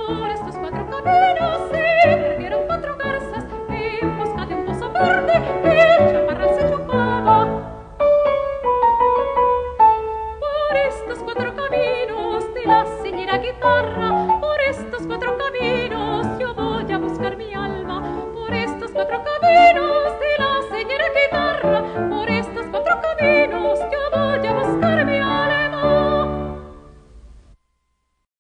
Por estos cuatro caminos se perdieron cuatro garzas en busca de un pozo verde que el chaparral se chupaba. Por estos cuatro caminos de la señora guitarra